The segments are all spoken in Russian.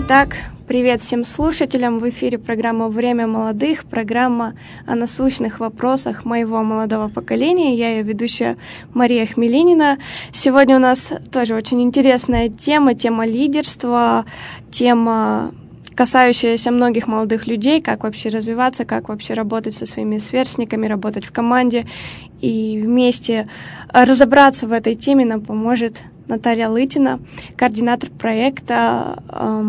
Итак, привет всем слушателям. В эфире программа «Время молодых», программа о насущных вопросах моего молодого поколения. Я ее ведущая Мария Хмелинина. Сегодня у нас тоже очень интересная тема лидерства, тема, касающаяся многих молодых людей, как вообще развиваться, как вообще работать со своими сверстниками, работать в команде. И вместе разобраться в этой теме нам поможет Наталья Лытина, координатор проекта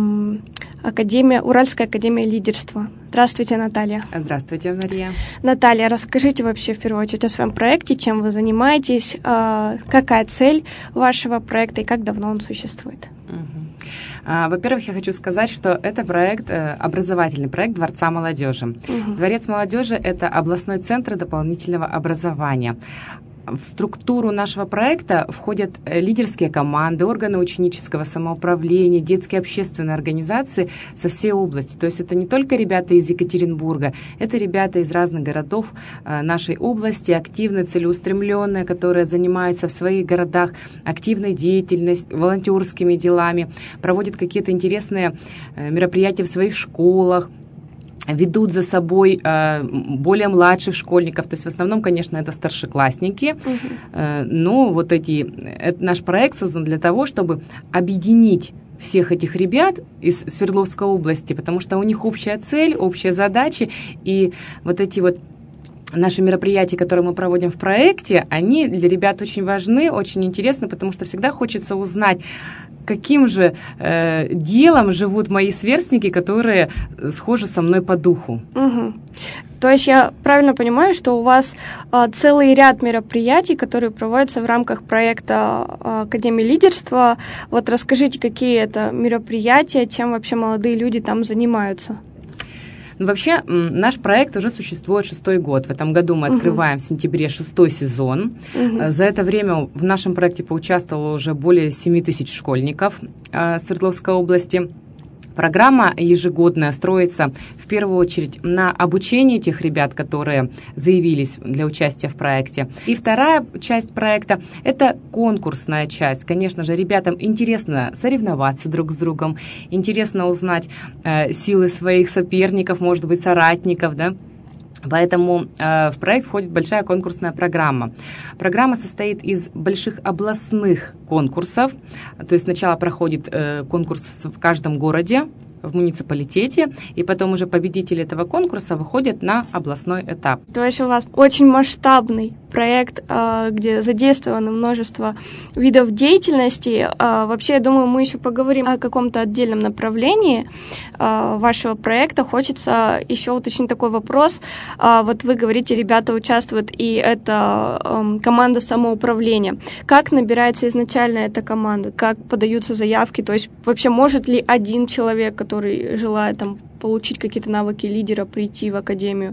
Уральская академия лидерства. Здравствуйте, Наталья. Здравствуйте, Мария. Наталья, расскажите вообще в первую очередь о своем проекте, чем вы занимаетесь, какая цель вашего проекта и как давно он существует. Во-первых, я хочу сказать, что это проект, образовательный проект Дворца молодежи. Дворец молодежи – это областной центр дополнительного образования. В структуру нашего проекта входят лидерские команды, органы ученического самоуправления, детские общественные организации со всей области. То есть это не только ребята из Екатеринбурга, это ребята из разных городов нашей области, активные, целеустремленные, которые занимаются в своих городах активной деятельностью, волонтерскими делами, проводят какие-то интересные мероприятия в своих школах, ведут за собой более младших школьников, то есть в основном, конечно, это старшеклассники, но наш проект создан для того, чтобы объединить всех этих ребят из Свердловской области, потому что у них общая цель, общие задачи, и наши мероприятия, которые мы проводим в проекте, они для ребят очень важны, очень интересны, потому что всегда хочется узнать, каким же делом живут мои сверстники, которые схожи со мной по духу. То есть я правильно понимаю, что у вас целый ряд мероприятий, которые проводятся в рамках проекта Академии лидерства. Вот расскажите, какие это мероприятия, чем вообще молодые люди там занимаются? Вообще, наш проект уже существует 6-й год. В этом году мы открываем в сентябре 6-й сезон. За это время в нашем проекте поучаствовало уже более 7 тысяч школьников Свердловской области. Программа ежегодная строится в первую очередь на обучении тех ребят, которые заявились для участия в проекте. И вторая часть проекта – это конкурсная часть. Конечно же, ребятам интересно соревноваться друг с другом, интересно узнать силы своих соперников, может быть, соратников, да? Поэтому в проект входит большая конкурсная программа. Программа состоит из больших областных конкурсов. То есть сначала проходит конкурс в каждом городе, в муниципалитете, и потом уже победители этого конкурса выходят на областной этап. То есть у вас очень масштабный проект, где задействовано множество видов деятельности. Вообще, я думаю, мы еще поговорим о каком-то отдельном направлении вашего проекта. Хочется еще уточнить такой вопрос. Вот вы говорите, ребята участвуют, и это команда самоуправления. Как набирается изначально эта команда? Как подаются заявки? То есть вообще может ли один человек, который желает получить какие-то навыки лидера, прийти в академию?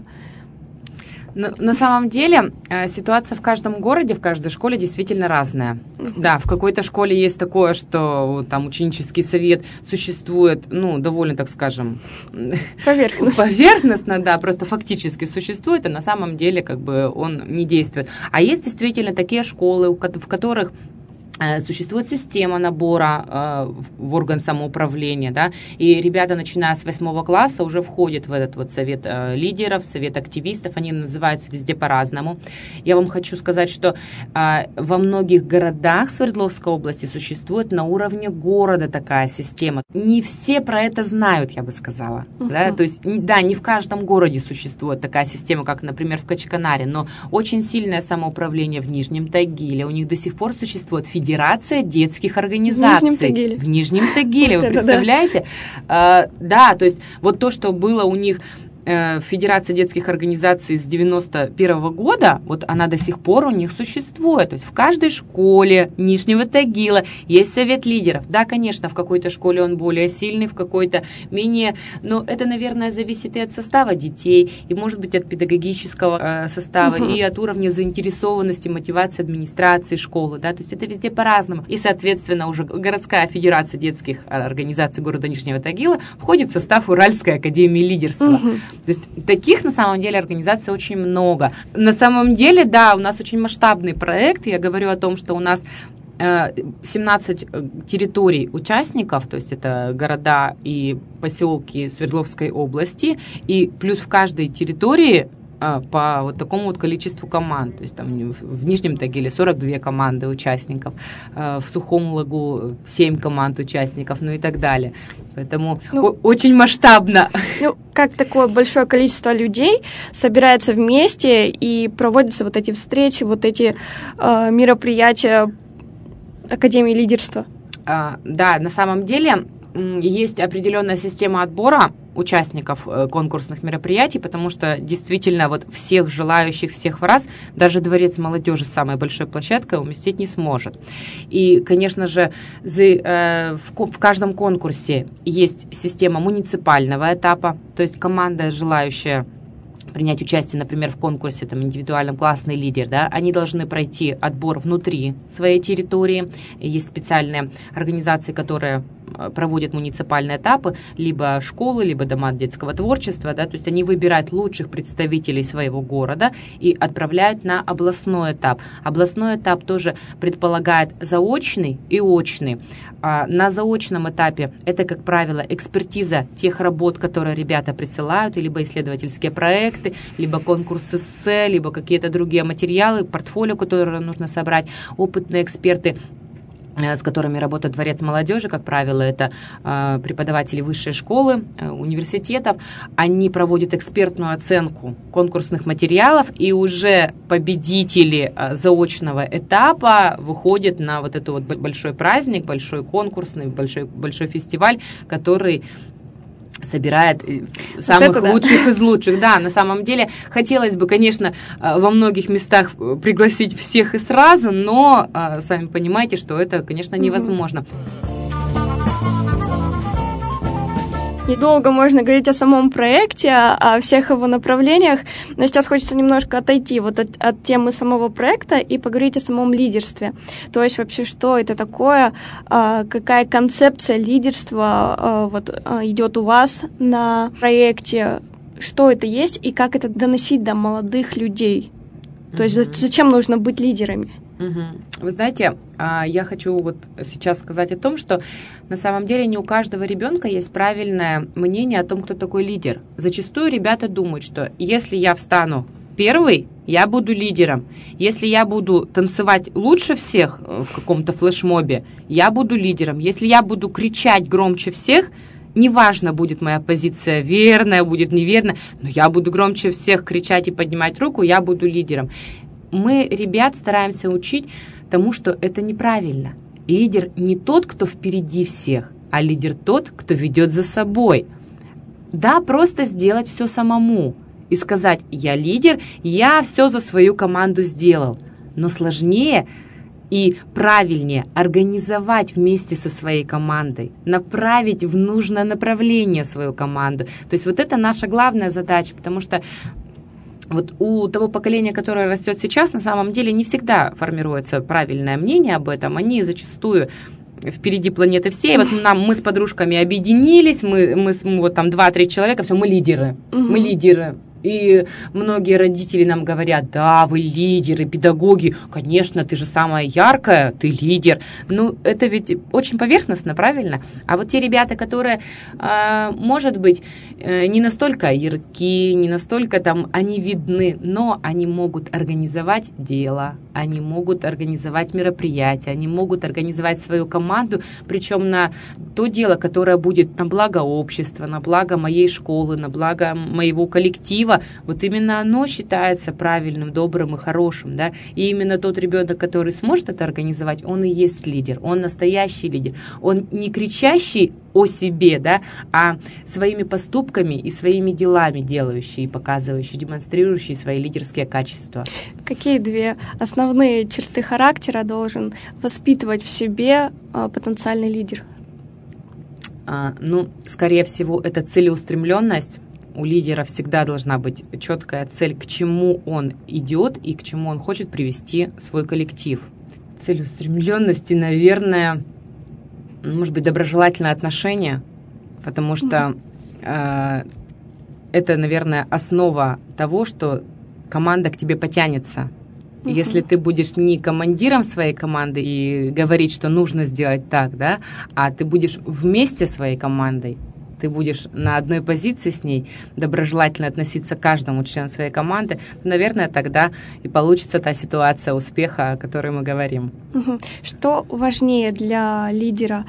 На самом деле ситуация в каждом городе, в каждой школе действительно разная. Да, в какой-то школе есть такое, что там ученический совет существует, довольно, так скажем, поверхностно, да, просто фактически существует, а на самом деле он не действует. А есть действительно такие школы, в которых существует система набора в орган самоуправления, да, и ребята, начиная с 8 класса, уже входят в этот совет лидеров, совет активистов, они называются везде по-разному. Я вам хочу сказать, что во многих городах Свердловской области существует на уровне города такая система. Не все про это знают, я бы сказала. Да? То есть, да, не в каждом городе существует такая система, как, например, в Качканаре, но очень сильное самоуправление в Нижнем Тагиле. У них до сих пор существует Федерация детских организаций. В Нижнем Тагиле, вы представляете? Да, то есть вот то, что было у них Федерация детских организаций с 91 года, вот она до сих пор у них существует. То есть в каждой школе Нижнего Тагила есть совет лидеров. Да, конечно, в какой-то школе он более сильный, в какой-то менее, но это, наверное, зависит и от состава детей, и, может быть, от педагогического состава, и от уровня заинтересованности, мотивации администрации школы. Да? То есть это везде по-разному. И, соответственно, уже городская федерация детских организаций города Нижнего Тагила входит в состав Уральской академии лидерства. То есть таких, на самом деле, организаций очень много. На самом деле, да, у нас очень масштабный проект. Я говорю о том, что у нас 17 территорий участников, то есть это города и поселки Свердловской области, и плюс в каждой территории по вот такому вот количеству команд. То есть там в Нижнем Тагиле 42 команды участников, в Сухом Лагу 7 команд участников, ну и так далее. Поэтому очень масштабно. Как такое большое количество людей собирается вместе и проводятся вот эти встречи, вот эти мероприятия Академии лидерства? Да, на самом деле есть определенная система отбора участников конкурсных мероприятий, потому что действительно вот всех желающих, всех в раз даже Дворец молодежи с самой большой площадкой уместить не сможет. И, конечно же, в каждом конкурсе есть система муниципального этапа, то есть команда, желающая принять участие, например, в конкурсе там, индивидуальном классный лидер, да, они должны пройти отбор внутри своей территории. Есть специальные организации, которые проводят муниципальные этапы, либо школы, либо дома детского творчества, да, то есть они выбирают лучших представителей своего города и отправляют на областной этап. Областной этап тоже предполагает заочный и очный. На заочном этапе это, как правило, экспертиза тех работ, которые ребята присылают, либо исследовательские проекты, либо конкурс эссе, либо какие-то другие материалы, портфолио, которые нужно собрать. Опытные эксперты, с которыми работает Дворец молодежи, как правило, это преподаватели высшей школы, университетов, они проводят экспертную оценку конкурсных материалов, и уже победители заочного этапа выходят на вот этот вот большой праздник, большой конкурсный, большой фестиваль, который собирает самых лучших из лучших. Да, на самом деле хотелось бы, конечно, во многих местах пригласить всех и сразу, но сами понимаете, что это, конечно, невозможно. Недолго можно говорить о самом проекте, о всех его направлениях, но сейчас хочется немножко отойти вот от темы самого проекта и поговорить о самом лидерстве. То есть вообще, что это такое, какая концепция лидерства идет у вас на проекте, что это есть и как это доносить до молодых людей. То есть зачем нужно быть лидерами? Вы знаете, я хочу вот сейчас сказать о том, что на самом деле не у каждого ребенка есть правильное мнение о том, кто такой лидер. Зачастую ребята думают, что если я встану первый, я буду лидером. Если я буду танцевать лучше всех в каком-то флешмобе, я буду лидером. Если я буду кричать громче всех, неважно, будет моя позиция верная, будет неверная, но я буду громче всех кричать и поднимать руку, я буду лидером. Мы ребят стараемся учить тому, что это неправильно. Лидер не тот, кто впереди всех, а лидер тот, кто ведет за собой. Да, просто сделать все самому и сказать: я лидер, я все за свою команду сделал. Но сложнее и правильнее организовать вместе со своей командой, направить в нужное направление свою команду. То есть вот это наша главная задача, потому что вот у того поколения, которое растет сейчас, на самом деле не всегда формируется правильное мнение об этом. Они зачастую впереди планеты всей. Вот мы с подружками объединились, мы вот там 2-3 человека, все, мы лидеры, мы лидеры. И многие родители нам говорят: да, вы лидеры, педагоги, конечно, ты же самая яркая, ты лидер. Ну, это ведь очень поверхностно, правильно? А вот те ребята, которые, может быть, не настолько ярки, не настолько там они видны, но они могут организовать дело, они могут организовать мероприятия, они могут организовать свою команду, причем на то дело, которое будет на благо общества, на благо моей школы, на благо моего коллектива. Вот именно оно считается правильным, добрым и хорошим, да, и именно тот ребенок, который сможет это организовать, он и есть лидер, он настоящий лидер, он не кричащий о себе, да, а своими поступками и своими делами делающий, показывающий, демонстрирующий свои лидерские качества. Какие две основные черты характера должен воспитывать в себе потенциальный лидер? Скорее всего, это целеустремленность. У лидера всегда должна быть четкая цель, к чему он идет и к чему он хочет привести свой коллектив. Целеустремленность и, наверное, может быть, доброжелательное отношение, потому что это, наверное, основа того, что команда к тебе потянется. Если ты будешь не командиром своей команды и говорить, что нужно сделать так, да, а ты будешь вместе со своей командой, ты будешь на одной позиции с ней, доброжелательно относиться к каждому члену своей команды, то, наверное, тогда и получится та ситуация успеха, о которой мы говорим. Что важнее для лидера?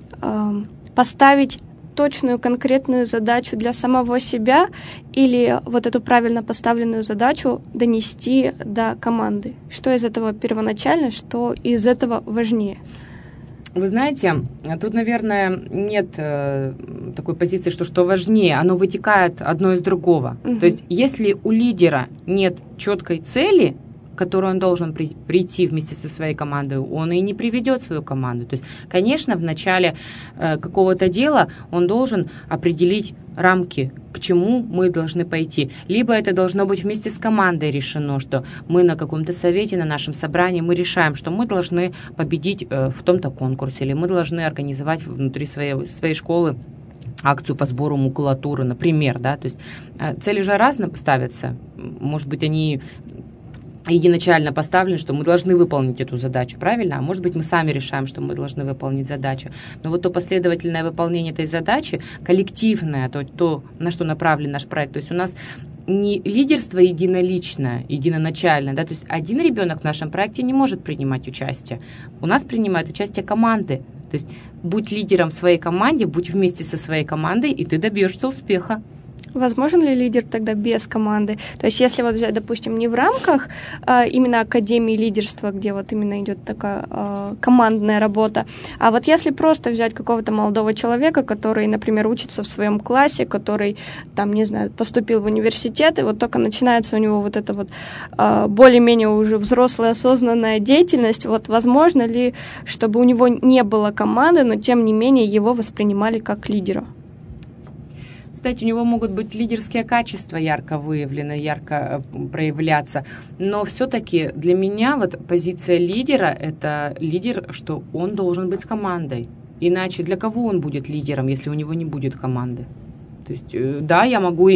Поставить точную конкретную задачу для самого себя или вот эту правильно поставленную задачу донести до команды? Что из этого первоначально, что из этого важнее? Вы знаете, тут, наверное, нет такой позиции, что важнее, оно вытекает одно из другого. То есть, если у лидера нет четкой цели, к которой он должен прийти вместе со своей командой, он и не приведет свою команду. То есть, конечно, в начале какого-то дела он должен определить рамки, к чему мы должны пойти. Либо это должно быть вместе с командой решено, что мы на каком-то совете, на нашем собрании, мы решаем, что мы должны победить в том-то конкурсе, или мы должны организовать внутри своей школы акцию по сбору макулатуры, например. Да? То есть цели же разные ставятся. Может быть, они единоначально поставлен, что мы должны выполнить эту задачу, правильно? А может быть, мы сами решаем, что мы должны выполнить задачу. Но вот то последовательное выполнение этой задачи, коллективное, то на что направлен наш проект, то есть у нас не лидерство единоличное, единоначальное, да, то есть один ребенок в нашем проекте не может принимать участие. У нас принимают участие команды. То есть будь лидером в своей команде, будь вместе со своей командой, и ты добьешься успеха. Возможен ли лидер тогда без команды? То есть если вот взять, допустим, не в рамках именно Академии лидерства, где вот именно идет такая командная работа, а вот если просто взять какого-то молодого человека, который, например, учится в своем классе, который, там, не знаю, поступил в университет, и вот только начинается у него вот эта вот более-менее уже взрослая осознанная деятельность, вот возможно ли, чтобы у него не было команды, но тем не менее его воспринимали как лидера? Кстати, у него могут быть лидерские качества ярко выявлены, ярко проявляться. Но все-таки для меня вот позиция лидера – это лидер, что он должен быть с командой. Иначе для кого он будет лидером, если у него не будет команды? То есть, да, я могу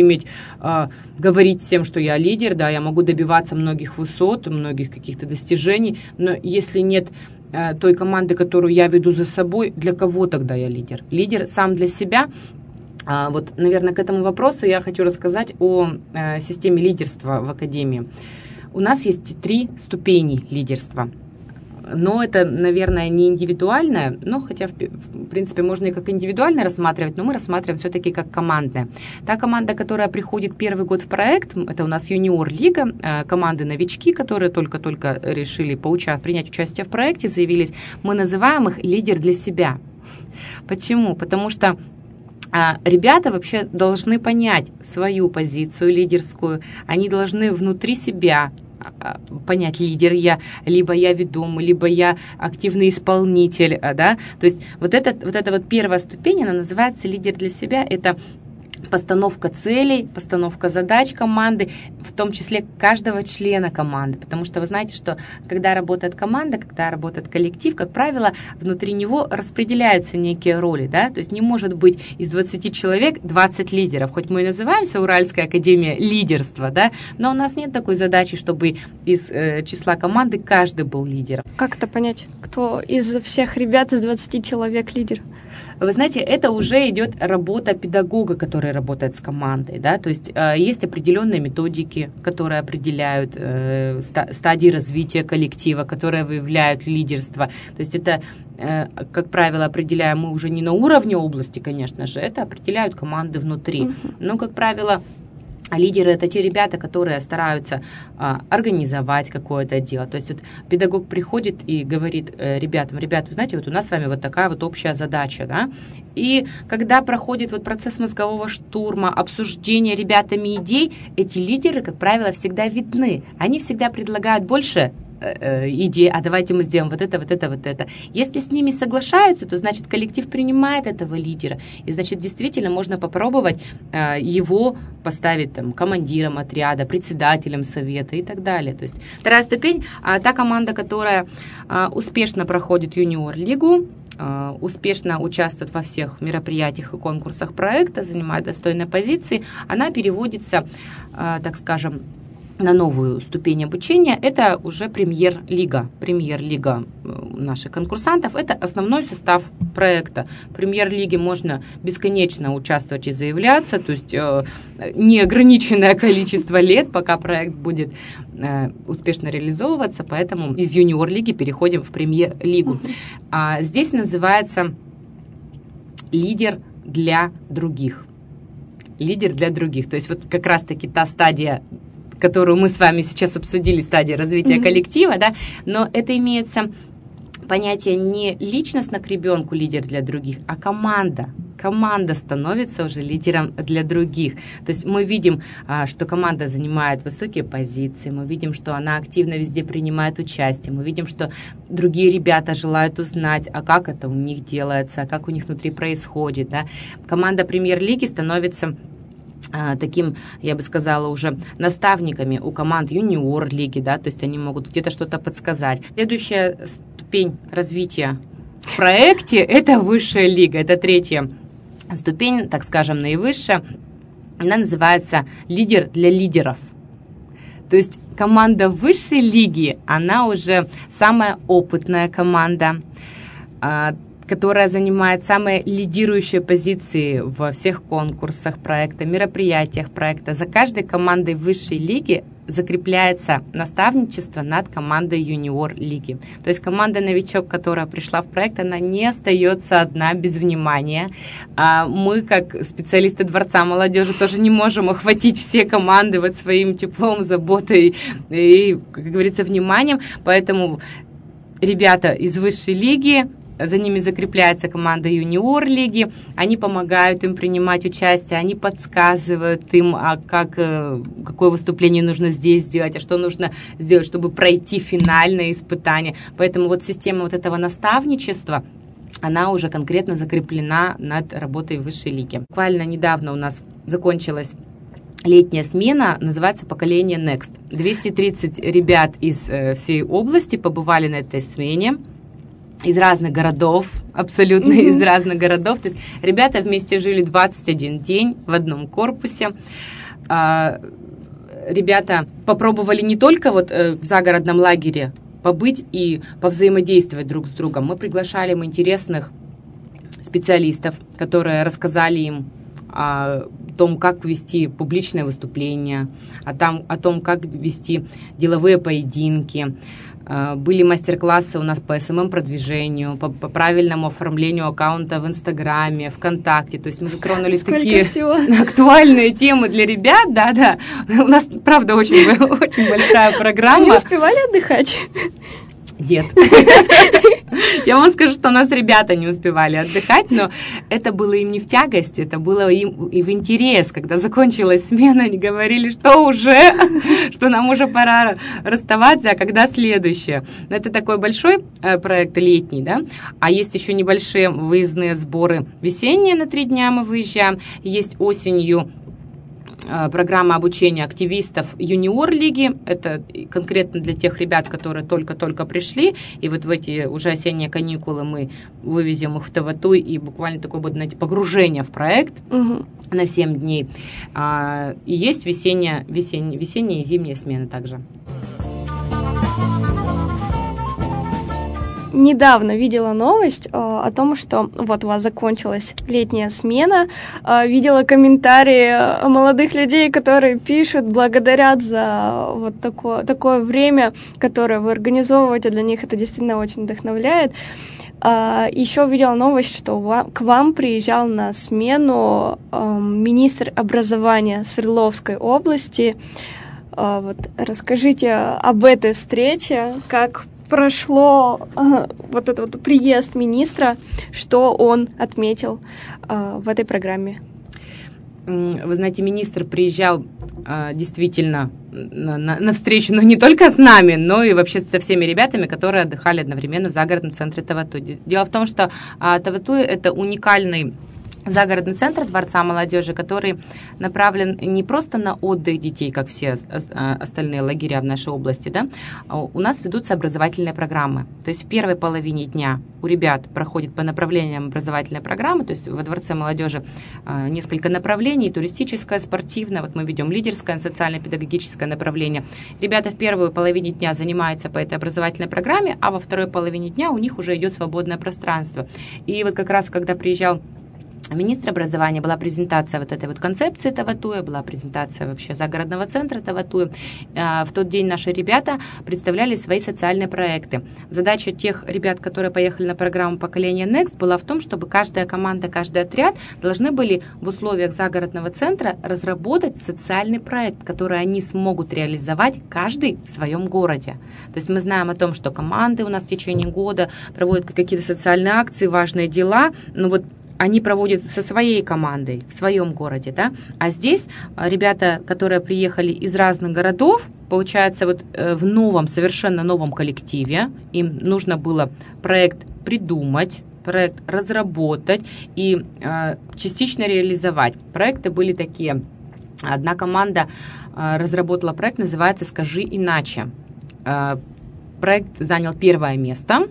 говорить всем, что я лидер, да, я могу добиваться многих высот, многих каких-то достижений, но если нет той команды, которую я веду за собой, для кого тогда я лидер? Лидер сам для себя. Вот, наверное, к этому вопросу я хочу рассказать о системе лидерства в Академии. У нас есть 3 ступени лидерства. Но это, наверное, не индивидуальное, но хотя, в принципе, можно и как индивидуально рассматривать, но мы рассматриваем все-таки как командное. Та команда, которая приходит первый год в проект, это у нас юниор-лига, команды-новички, которые только-только решили принять участие в проекте, заявились, мы называем их лидер для себя. Почему? Потому что ребята вообще должны понять свою позицию лидерскую, они должны внутри себя понять, лидер я, либо я ведомый, либо я активный исполнитель, да, то есть вот эта первая ступень, она называется лидер для себя, это постановка целей, постановка задач команды, в том числе каждого члена команды. Потому что вы знаете, что когда работает команда, когда работает коллектив, как правило, внутри него распределяются некие роли. Да? То есть не может быть из 20 человек 20 лидеров. Хоть мы и называемся Уральская академия лидерства, да? Но у нас нет такой задачи, чтобы из числа команды каждый был лидером. Как это понять? Кто из всех ребят, из 20 человек лидер? Вы знаете, это уже идет работа педагога, который работает с командой, да, то есть есть определенные методики, которые определяют стадии развития коллектива, которые выявляют лидерство, то есть это, как правило, определяем мы уже не на уровне области, конечно же, это определяют команды внутри, но, как правило, лидеры – это те ребята, которые стараются организовать какое-то дело. То есть вот педагог приходит и говорит ребятам, ребята, вы знаете, вот у нас с вами вот такая вот общая задача, да? И когда проходит вот процесс мозгового штурма, обсуждения ребятами идей, эти лидеры, как правило, всегда видны. Они всегда предлагают больше идеи, а давайте мы сделаем вот это, вот это, вот это. Если с ними соглашаются, то значит коллектив принимает этого лидера, и значит действительно можно попробовать его поставить там командиром отряда, председателем совета и так далее. То есть вторая ступень, та команда, которая успешно проходит юниор-лигу, успешно участвует во всех мероприятиях и конкурсах проекта, занимает достойные позиции, она переводится, так скажем, на новую ступень обучения, это уже премьер-лига. Премьер-лига наших конкурсантов – это основной состав проекта. В премьер-лиге можно бесконечно участвовать и заявляться, то есть неограниченное количество лет, пока проект будет успешно реализовываться, поэтому из юниор-лиги переходим в премьер-лигу. Здесь называется «Лидер для других». Лидер для других, то есть вот как раз-таки та стадия, которую мы с вами сейчас обсудили, стадия развития коллектива, да, но это имеется понятие не личностно к ребенку лидер для других, а команда. Команда становится уже лидером для других. То есть мы видим, что команда занимает высокие позиции, мы видим, что она активно везде принимает участие, мы видим, что другие ребята желают узнать, а как это у них делается, а как у них внутри происходит. Да. Команда премьер-лиги становится таким, я бы сказала, уже наставниками у команд юниор-лиги, да, то есть они могут где-то что-то подсказать. Следующая ступень развития в проекте – это высшая лига, это третья ступень, так скажем, наивысшая. Она называется «Лидер для лидеров». То есть команда высшей лиги, она уже самая опытная команда, которая занимает самые лидирующие позиции во всех конкурсах проекта, мероприятиях проекта. За каждой командой высшей лиги закрепляется наставничество над командой юниор-лиги. То есть команда-новичок, которая пришла в проект, она не остается одна без внимания. Мы, как специалисты Дворца молодежи, тоже не можем охватить все команды вот своим теплом, заботой и, как говорится, вниманием. Поэтому ребята из высшей лиги, за ними закрепляется команда юниор-лиги, они помогают им принимать участие, они подсказывают им, какое выступление нужно здесь сделать, а что нужно сделать, чтобы пройти финальное испытание. Поэтому вот система вот этого наставничества, она уже конкретно закреплена над работой высшей лиги. Буквально недавно у нас закончилась летняя смена, называется «Поколение Next». 230 ребят из всей области побывали на этой смене. Из разных городов, абсолютно из разных городов. То есть ребята вместе жили 21 день в одном корпусе. Ребята попробовали не только вот в загородном лагере побыть и повзаимодействовать друг с другом. Мы приглашали им интересных специалистов, которые рассказали им о том, как вести публичное выступление, о том, как вести деловые поединки. Были мастер-классы у нас по СММ-продвижению, по правильному оформлению аккаунта в Инстаграме, ВКонтакте. То есть мы затронули такие актуальные темы для ребят. Да. У нас, правда, очень большая программа. Не успевали отдыхать? Нет. Я вам скажу, что у нас ребята не успевали отдыхать, но это было им не в тягость, это было им и в интерес. Когда закончилась смена, они говорили, что нам уже пора расставаться, а когда следующее. Это такой большой проект летний, да, а есть еще небольшие выездные сборы весенние на 3 дня мы выезжаем, есть осенью программа обучения активистов юниор-лиги. Это конкретно для тех ребят, которые только-только пришли. И вот в эти уже осенние каникулы мы вывезем их в Таватуй. И буквально такое будет, знаете, погружение в проект на 7 дней. И есть весенняя и зимняя смена также. Недавно видела новость о том, что вот у вас закончилась летняя смена. Видела комментарии молодых людей, которые пишут, благодарят за вот такое время, которое вы организовываете. Для них это действительно очень вдохновляет. Еще видела новость, что к вам приезжал на смену министр образования Свердловской области. Вот, расскажите об этой встрече, как прошло вот этот вот приезд министра, что он отметил в этой программе. Вы знаете, министр приезжал действительно на встречу, но не только с нами, но и вообще со всеми ребятами, которые отдыхали одновременно в загородном центре Таватуй. Дело в том, что Таватуй – это уникальный загородный центр Дворца молодежи, который направлен не просто на отдых детей, как все остальные лагеря в нашей области, да, у нас ведутся образовательные программы. То есть в первой половине дня у ребят проходит по направлениям образовательной программы, то есть во Дворце молодежи несколько направлений, туристическое, спортивное, вот мы ведем лидерское, социально-педагогическое направление. Ребята в первой половине дня занимаются по этой образовательной программе, а во второй половине дня у них уже идет свободное пространство. И вот как раз, когда приезжал министр образования, была презентация вот этой вот концепции Таватуя, была презентация вообще загородного центра Таватуя. В тот день наши ребята представляли свои социальные проекты. Задача тех ребят, которые поехали на программу «Поколение Next», была в том, чтобы каждая команда, каждый отряд должны были в условиях загородного центра разработать социальный проект, который они смогут реализовать каждый в своем городе. То есть мы знаем о том, что команды у нас в течение года проводят какие-то социальные акции, важные дела, но вот они проводят со своей командой в своем городе, да, а здесь ребята, которые приехали из разных городов, получается, вот в новом, совершенно новом коллективе, им нужно было проект придумать, проект разработать и частично реализовать. Проекты были такие. Одна команда разработала проект, называется «Скажи иначе». Проект занял первое место.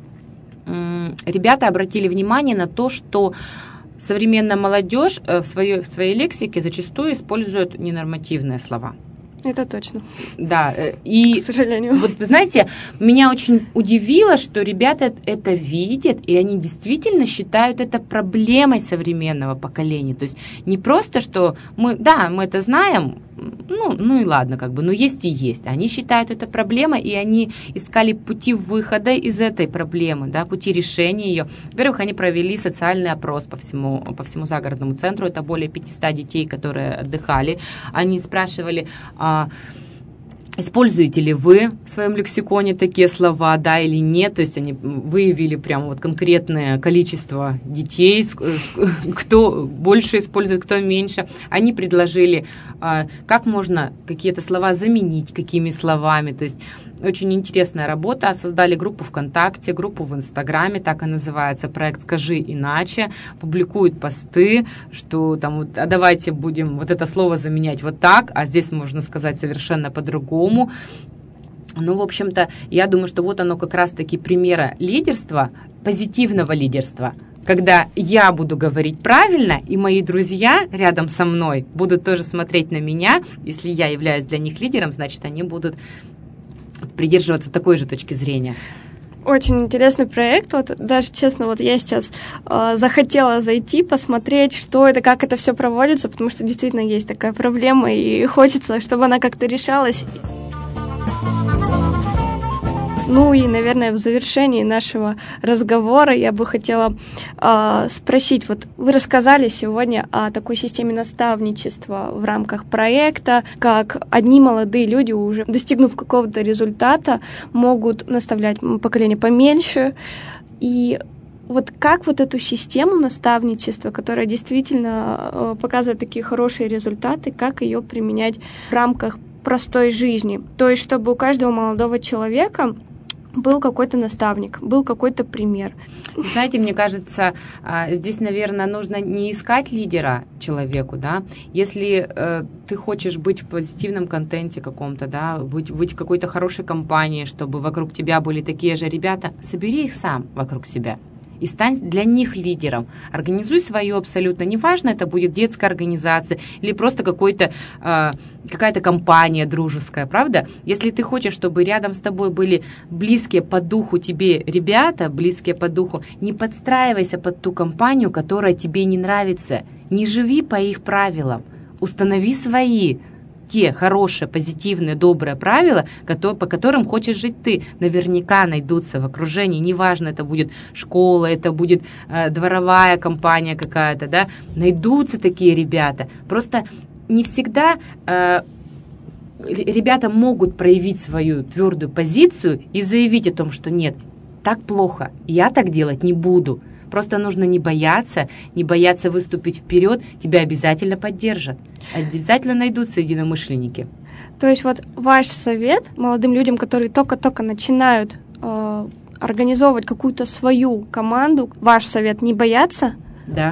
Ребята обратили внимание на то, что современная молодежь в своей лексике зачастую использует ненормативные слова. Это точно. Да, и, к сожалению. Вот, вы знаете, меня очень удивило, что ребята это видят, и они действительно считают это проблемой современного поколения. То есть не просто, что мы это знаем, ну и ладно, как бы, но есть и есть. Они считают это проблемой, и они искали пути выхода из этой проблемы, да, пути решения ее. Во-первых, они провели социальный опрос по всему загородному центру. Это более 500 детей, которые отдыхали. Они спрашивали, используете ли вы в своем лексиконе такие слова, да или нет? То есть они выявили прямо вот конкретное количество детей, кто больше использует, кто меньше. Они предложили, как можно какие-то слова заменить, какими словами. То есть очень интересная работа. Создали группу ВКонтакте, группу в Инстаграме, так и называется проект «Скажи иначе». Публикуют посты, что там вот, а давайте будем вот это слово заменять вот так, а здесь можно сказать совершенно по-другому. Ну, в общем-то, я думаю, что вот оно как раз-таки примера лидерства, позитивного лидерства, когда я буду говорить правильно, и мои друзья рядом со мной будут тоже смотреть на меня. Если я являюсь для них лидером, значит, они будут придерживаться такой же точки зрения. Очень интересный проект. Вот даже честно, вот я сейчас захотела зайти, посмотреть, что это, как это все проводится, потому что действительно есть такая проблема, и хочется, чтобы она как-то решалась. Ну и, наверное, в завершении нашего разговора я бы хотела спросить, вот вы рассказали сегодня о такой системе наставничества в рамках проекта, как одни молодые люди, уже достигнув какого-то результата, могут наставлять поколение поменьше. И вот как вот эту систему наставничества, которая действительно показывает такие хорошие результаты, как ее применять в рамках простой жизни? То есть, чтобы у каждого молодого человека был какой-то наставник, был какой-то пример. Знаете, мне кажется, здесь, наверное, нужно не искать лидера человеку, да. Если ты хочешь быть в позитивном контенте каком-то, да, быть в какой-то хорошей компании, чтобы вокруг тебя были такие же ребята, собери их сам вокруг себя и стань для них лидером. Организуй свою абсолютно, неважно, это будет детская организация или просто какая-то компания дружеская, правда? Если ты хочешь, чтобы рядом с тобой были близкие по духу тебе ребята, близкие по духу, не подстраивайся под ту компанию, которая тебе не нравится. Не живи по их правилам. Установи свои, те хорошие, позитивные, добрые правила, по которым хочешь жить ты. Наверняка найдутся в окружении, неважно, это будет школа, это будет дворовая компания какая-то, да, найдутся такие ребята. Просто не всегда ребята могут проявить свою твердую позицию и заявить о том, что нет, так плохо, я так делать не буду. Просто нужно не бояться выступить вперед, тебя обязательно поддержат. Обязательно найдутся единомышленники. То есть вот ваш совет молодым людям, которые только-только начинают организовывать какую-то свою команду, ваш совет — не бояться? Да.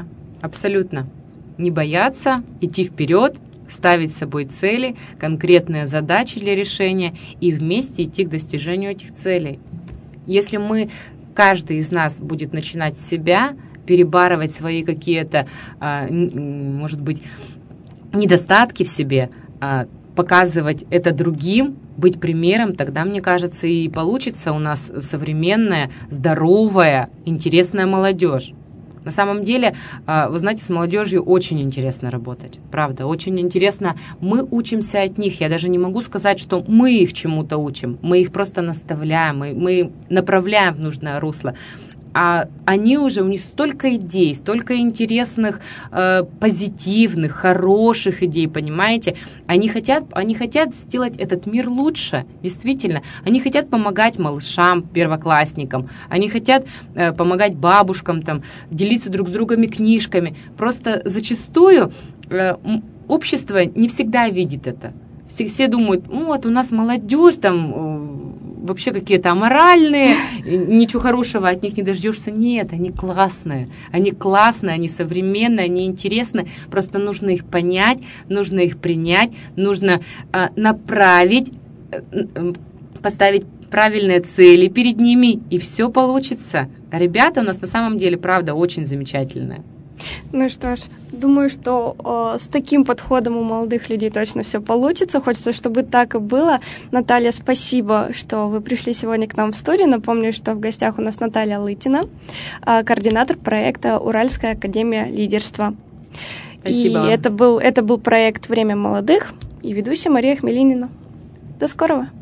Абсолютно. Не бояться, идти вперед, ставить с собой цели, конкретные задачи для решения и вместе идти к достижению этих целей. Если каждый из нас будет начинать с себя, перебарывать свои какие-то, может быть, недостатки в себе, показывать это другим, быть примером, тогда, мне кажется, и получится у нас современная, здоровая, интересная молодежь. На самом деле, вы знаете, с молодежью очень интересно работать. Правда, очень интересно. Мы учимся от них. Я даже не могу сказать, что мы их чему-то учим. Мы их просто наставляем, мы направляем в нужное русло. А они уже, у них столько идей, столько интересных, позитивных, хороших идей, понимаете? Они хотят сделать этот мир лучше, действительно. Они хотят помогать малышам, первоклассникам. Они хотят помогать бабушкам, делиться друг с другом книжками. Просто зачастую общество не всегда видит это. Все думают, вот у нас молодежь вообще какие-то аморальные, ничего хорошего от них не дождешься. Нет, они классные, они современные, они интересны. Просто нужно их понять, нужно их принять, нужно направить, поставить правильные цели перед ними, и все получится. Ребята у нас на самом деле, правда, очень замечательные. Ну что ж, думаю, что с таким подходом у молодых людей точно все получится. Хочется, чтобы так и было. Наталья, спасибо, что вы пришли сегодня к нам в студию. Напомню, что в гостях у нас Наталья Лытина, координатор проекта «Уральская академия лидерства». Спасибо. И это был проект «Время молодых» и ведущая Мария Хмелинина. До скорого!